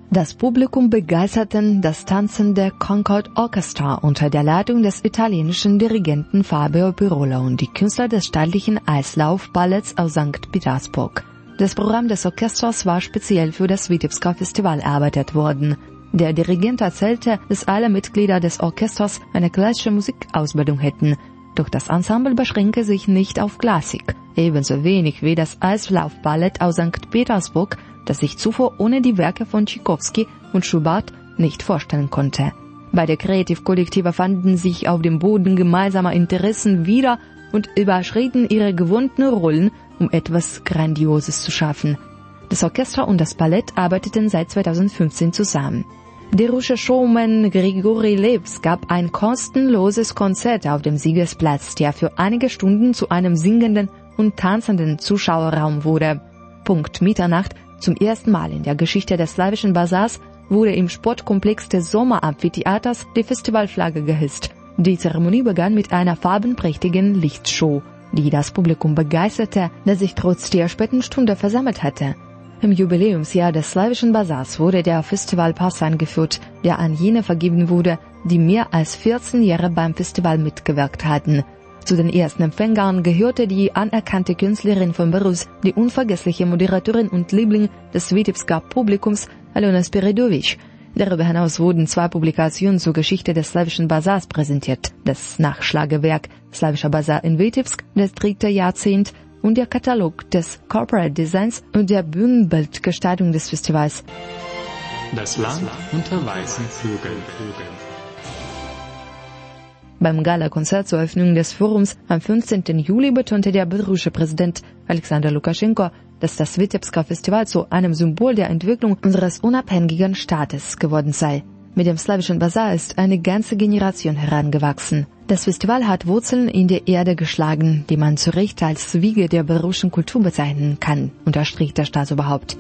Das Publikum begeisterten das tanzende Concord Orchestra unter der Leitung des italienischen Dirigenten Fabio Pirola und die Künstler des staatlichen Eislaufballetts aus St. Petersburg. Das Programm des Orchesters war speziell für das Witebsker Festival erarbeitet worden. Der Dirigent erzählte, dass alle Mitglieder des Orchesters eine klassische Musikausbildung hätten. Doch das Ensemble beschränke sich nicht auf Klassik. Ebenso wenig wie das Eislaufballett aus St. Petersburg, das sich zuvor ohne die Werke von Tschaikowski und Schubert nicht vorstellen konnte. Beide Kreativkollektive fanden sich auf dem Boden gemeinsamer Interessen wieder und überschritten ihre gewohnten Rollen, um etwas Grandioses zu schaffen. Das Orchester und das Ballett arbeiteten seit 2015 zusammen. Der russische Showman Grigori Levs gab ein kostenloses Konzert auf dem Siegesplatz, der für einige Stunden zu einem singenden und tanzenden Zuschauerraum wurde. Punkt Mitternacht, zum ersten Mal in der Geschichte des Slawischen Basars, wurde im Sportkomplex des Sommeramphitheaters die Festivalflagge gehisst. Die Zeremonie begann mit einer farbenprächtigen Lichtshow, die das Publikum begeisterte, das sich trotz der späten Stunde versammelt hatte. Im Jubiläumsjahr des Slawischen Basars wurde der Festivalpass eingeführt, der an jene vergeben wurde, die mehr als 14 Jahre beim Festival mitgewirkt hatten. Zu den ersten Empfängern gehörte die anerkannte Künstlerin von Belarus, die unvergessliche Moderatorin und Liebling des Witebsker Publikums, Alona Spiridovic. Darüber hinaus wurden 2 Publikationen zur Geschichte des Slawischen Basars präsentiert. Das Nachschlagewerk Slawischer Basar in Witebsk, das 3. Jahrzehnt, und der Katalog des Corporate Designs und der Bühnenbildgestaltung des Festivals. Das Land unter weißen Flügeln. Beim Gala-Konzert zur Eröffnung des Forums am 15. Juli betonte der belarussische Präsident Alexander Lukaschenko, dass das Witebsker Festival zu einem Symbol der Entwicklung unseres unabhängigen Staates geworden sei. Mit dem Slawischen Basar ist eine ganze Generation herangewachsen. Das Festival hat Wurzeln in der Erde geschlagen, die man zu Recht als Wiege der belarussischen Kultur bezeichnen kann, unterstrich der Staatsoberhaupt.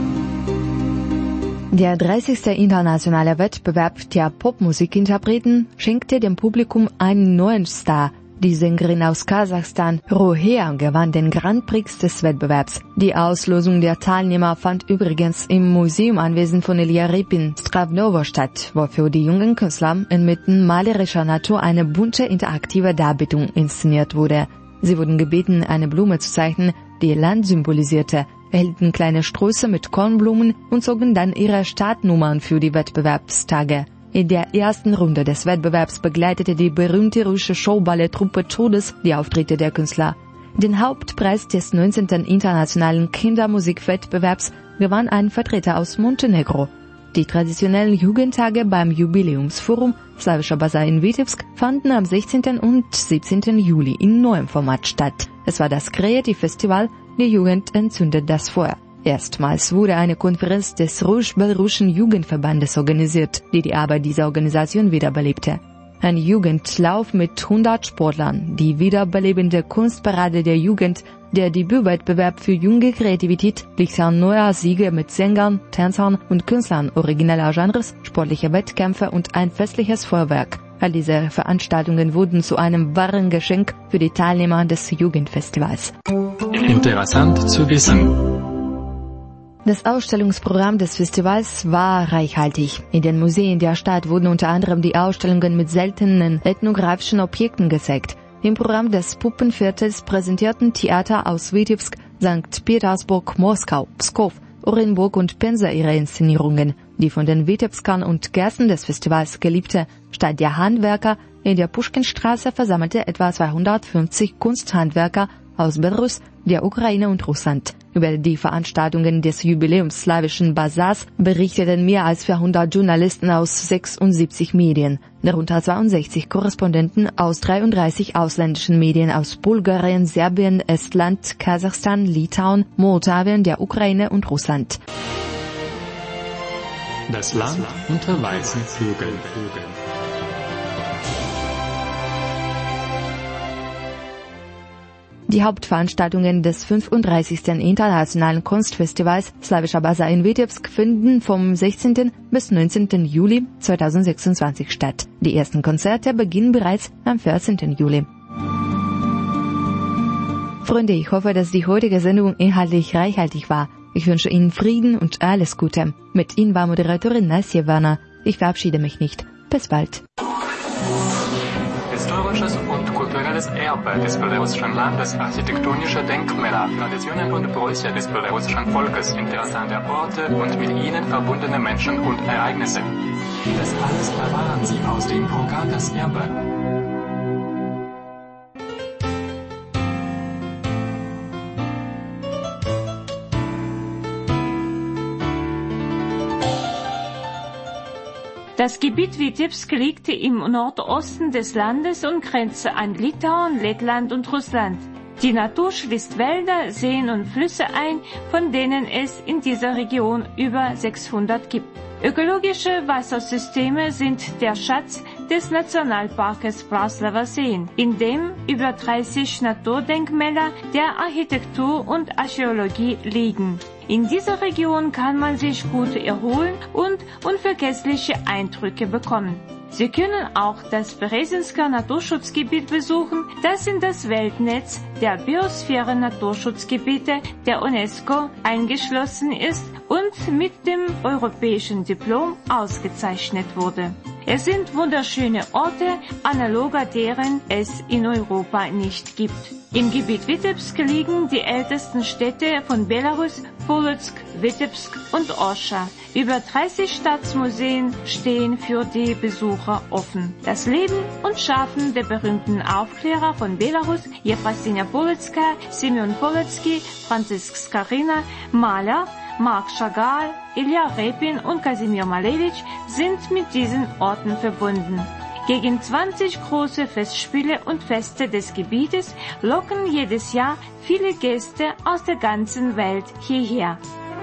Der 30. internationale Wettbewerb der Popmusikinterpreten schenkte dem Publikum einen neuen Star. Die Sängerin aus Kasachstan, Rohea, gewann den Grand Prix des Wettbewerbs. Die Auslosung der Teilnehmer fand übrigens im Museumanwesen von Ilya Repin, Stravnovo statt, wofür die jungen Künstler inmitten malerischer Natur eine bunte, interaktive Darbietung inszeniert wurde. Sie wurden gebeten, eine Blume zu zeichnen, die ihr Land symbolisierte, erhielten kleine Sträuße mit Kornblumen und zogen dann ihre Startnummern für die Wettbewerbstage. In der ersten Runde des Wettbewerbs begleitete die berühmte russische Showballetttruppe Todes die Auftritte der Künstler. Den Hauptpreis des 19. internationalen Kindermusikwettbewerbs gewann ein Vertreter aus Montenegro. Die traditionellen Jugendtage beim Jubiläumsforum Slawischer Basar in Witebsk fanden am 16. und 17. Juli in neuem Format statt. Es war das Kreativfestival Die Jugend entzündet das Feuer. Erstmals wurde eine Konferenz des russisch-belarussischen Jugendverbandes organisiert, die die Arbeit dieser Organisation wiederbelebte. Ein Jugendlauf mit 100 Sportlern, die wiederbelebende Kunstparade der Jugend, der Debütwettbewerb für junge Kreativität, Lichter neuer Siege mit Sängern, Tänzern und Künstlern origineller Genres, sportliche Wettkämpfe und ein festliches Feuerwerk. All diese Veranstaltungen wurden zu einem wahren Geschenk für die Teilnehmer des Jugendfestivals. Interessant zu wissen. Das Ausstellungsprogramm des Festivals war reichhaltig. In den Museen der Stadt wurden unter anderem die Ausstellungen mit seltenen ethnografischen Objekten gezeigt. Im Programm des Puppenviertels präsentierten Theater aus Witebsk, St. Petersburg, Moskau, Pskow, Orenburg und Penza ihre Inszenierungen. Die von den Witebskern und Gästen des Festivals geliebte Stadt der Handwerker in der Puschkinstraße versammelte etwa 250 Kunsthandwerker aus Belarus, der Ukraine und Russland. Über die Veranstaltungen des Jubiläums Slawischen Basars berichteten mehr als 400 Journalisten aus 76 Medien, darunter 62 Korrespondenten aus 33 ausländischen Medien aus Bulgarien, Serbien, Estland, Kasachstan, Litauen, Moldawien, der Ukraine und Russland. Das Land unter weißen Flügeln. Die Hauptveranstaltungen des 35. Internationalen Kunstfestivals Slawischer Basar in Witebsk finden vom 16. bis 19. Juli 2026 statt. Die ersten Konzerte beginnen bereits am 14. Juli. Freunde, ich hoffe, dass die heutige Sendung inhaltlich reichhaltig war. Ich wünsche Ihnen Frieden und alles Gute. Mit Ihnen war Moderatorin Nasje Werner. Ich verabschiede mich nicht. Bis bald. Historisches und kulturelles Erbe des belarussischen Landes, architektonische Denkmäler, Traditionen und Bräuche des belarussischen Volkes, interessante Orte und mit ihnen verbundene Menschen und Ereignisse. Das alles erfahren Sie aus dem Programm Das Erbe. Das Gebiet Witebsk liegt im Nordosten des Landes und grenzt an Litauen, Lettland und Russland. Die Natur schließt Wälder, Seen und Flüsse ein, von denen es in dieser Region über 600 gibt. Ökologische Wassersysteme sind der Schatz des Nationalparkes Praslava Seen, in dem über 30 Naturdenkmäler der Architektur und Archäologie liegen. In dieser Region kann man sich gut erholen und unvergessliche Eindrücke bekommen. Sie können auch das Berezinsker Naturschutzgebiet besuchen, das in das Weltnetz der Biosphären-Naturschutzgebiete der UNESCO eingeschlossen ist und mit dem europäischen Diplom ausgezeichnet wurde. Es sind wunderschöne Orte, analoger deren es in Europa nicht gibt. Im Gebiet Witebsk liegen die ältesten Städte von Belarus, Polotsk, Witebsk und Orscha. Über 30 Staatsmuseen stehen für die Besucher offen. Das Leben und Schaffen der berühmten Aufklärer von Belarus, Jefrosinia Polotskaya, Simeon Polotsky, Franzisk Skarina, Maler, Marc Chagall, Ilya Repin und Kasimir Malevich sind mit diesen Orten verbunden. Gegen 20 große Festspiele und Feste des Gebietes locken jedes Jahr viele Gäste aus der ganzen Welt hierher.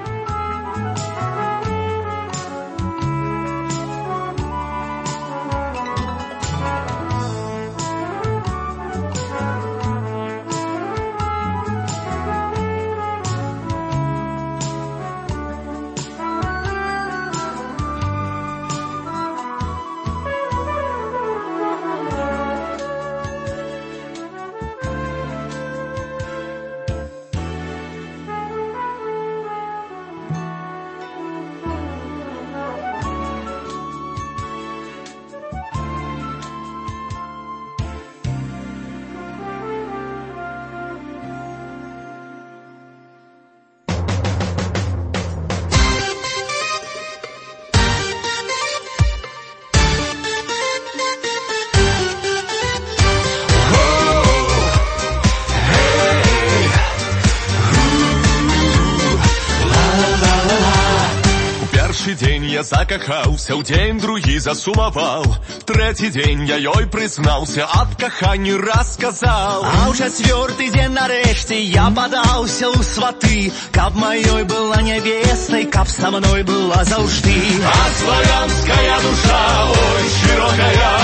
День я закахаўся, ў дзень другі засумаваў. Трэці дзень я ёй прызнаўся, ад кахання расказаў. А ў чацвёрты дзень нарэшце я падаўся ў сваты, каб маёй была нябеснай, каб са мной была заўжды. А славянская душа, ой, шырокая,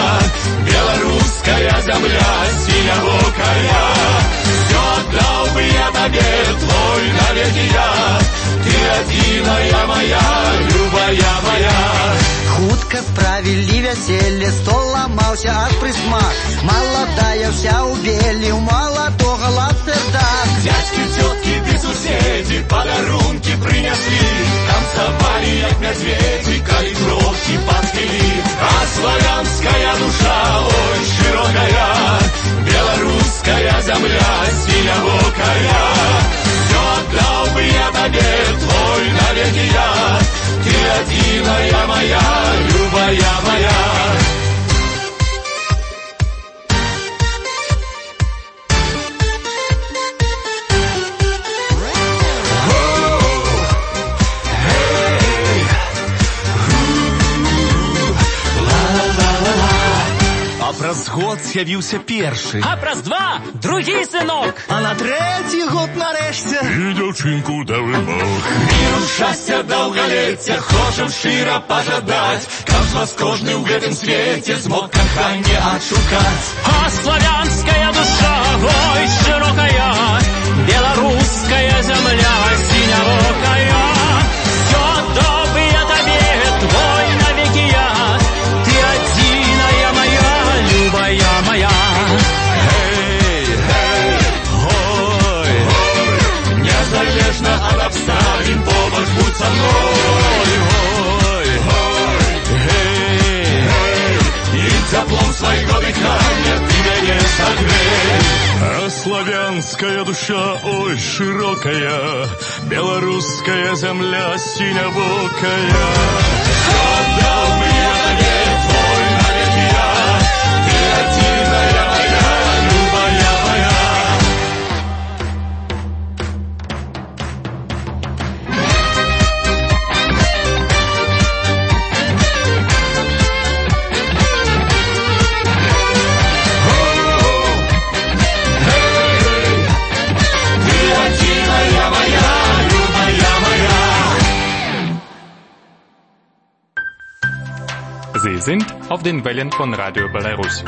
беларуская зямля, сінявокая. Всё аддаў бы я табе, твой навекі я, ты адзіная моя, любая моя. Хутка справілі вяселле, стол ламаўся ад прысмак. Маладая вся ў белі, у маладога лад сэрдак. Дзядзькі, цёткі ды суседзі падарункі прынеслі, танцавалі як мядзведзі, калі трохі падпілі. А славянская душа, ой, шырокая, беларуская зямля, сінявокая. Всё аддаў бы я табе, твой навекі я, ты адзіная моя, любая моя. А праз год з'явіўся першы, а праз два другі сынок, а на трэці год нарэшце і дзяўчынку даў Бог. Міру, шчасця, даўгалецця хочам шчыра пажадаць, каб з вас кожны ў гэтым свеце змог каханне адшукаць. А славянская душа, ой, шырокая, беларуская зямля, сінявокая. Всё аддаў бы я табе, твой навекі я, ты адзіная моя, любая моя. Эй, ой, незалежна ад абставін, душа, ой, широкая, белорусская земля синевокая. Отдал бы я тебе твой навек я, ты родимая моя, любая моя. Sie sind auf den Wellen von Radio Belarus.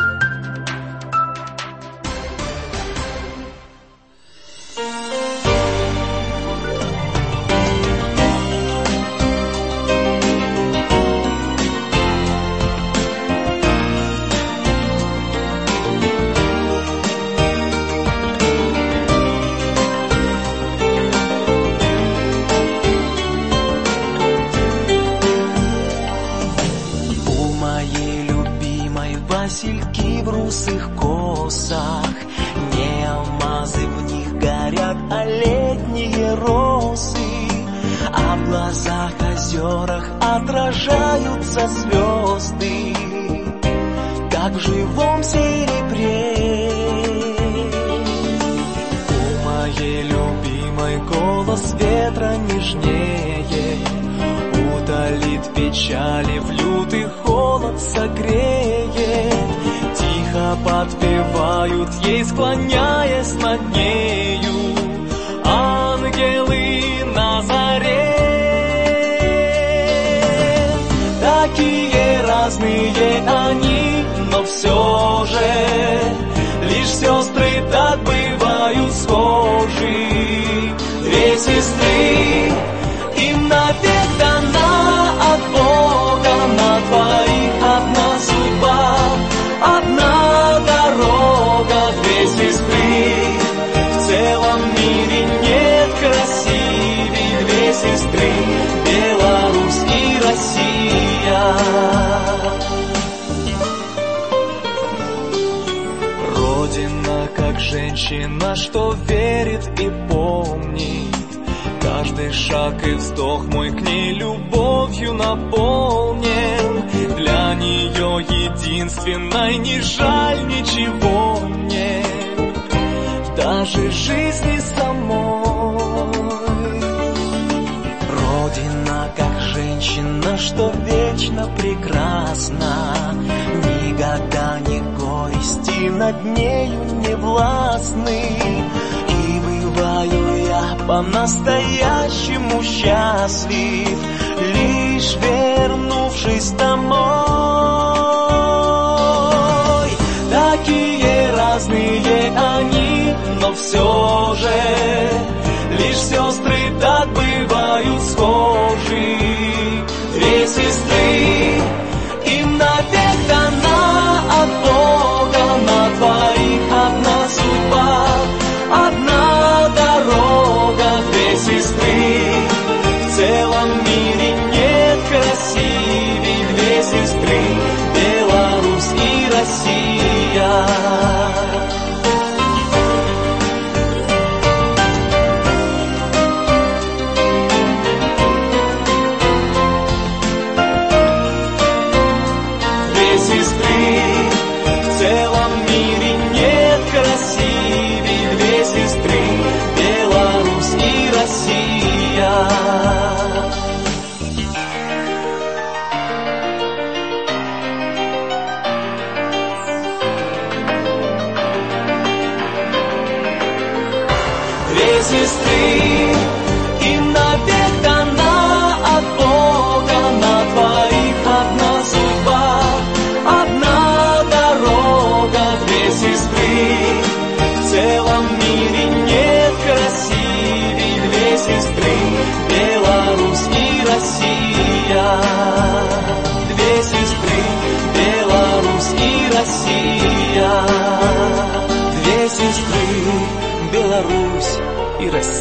Васильки в русых косах, не алмазы в них горят, а летние росы. А в глазах озерах отражаются звезды, как в живом серебре. У моей любимой голос ветра нежнее, утолит печали, в лютый холод согреет. Тихо подпевают ей, склоняясь над нею, ангелы на заре. Такие разные они, но все же лишь сестры так бывают схожи. Две сестры, им навек дана от Бога, на двоих одна судьба, одна дорога. Две сестры, в целом мире нет красивей. Две сестры, Беларусь и Россия. Родина, как женщина, что верит и помнит. Каждый шаг и вздох мой к ней любовью наполнен. Для нее единственной не жаль ничего нет, даже жизни самой. Родина, как женщина, что вечно прекрасна. Ни года, ни горести над нею не властны. Бываю я по-настоящему счастлив, лишь вернувшись домой. Такие разные они, но все же лишь сестры так бывают схожи. Две сестры, им навек дана от Бога, на двоих одна судьба, одна дорога. Две сестры, в целом мире нет красивей. Две сестры, Беларусь и Россия. Две сестры, в целом мире нет красивей. Две сестры, Беларусь и Россия. Две сестры, им навек дана от Бога, на двоих одна судьба, одна дорога. Две сестры, в целом мире нет красивей. Две сестры, Беларусь и Россия. Две сестры, Беларусь и Россия. Две сестры, Беларусь и Россия.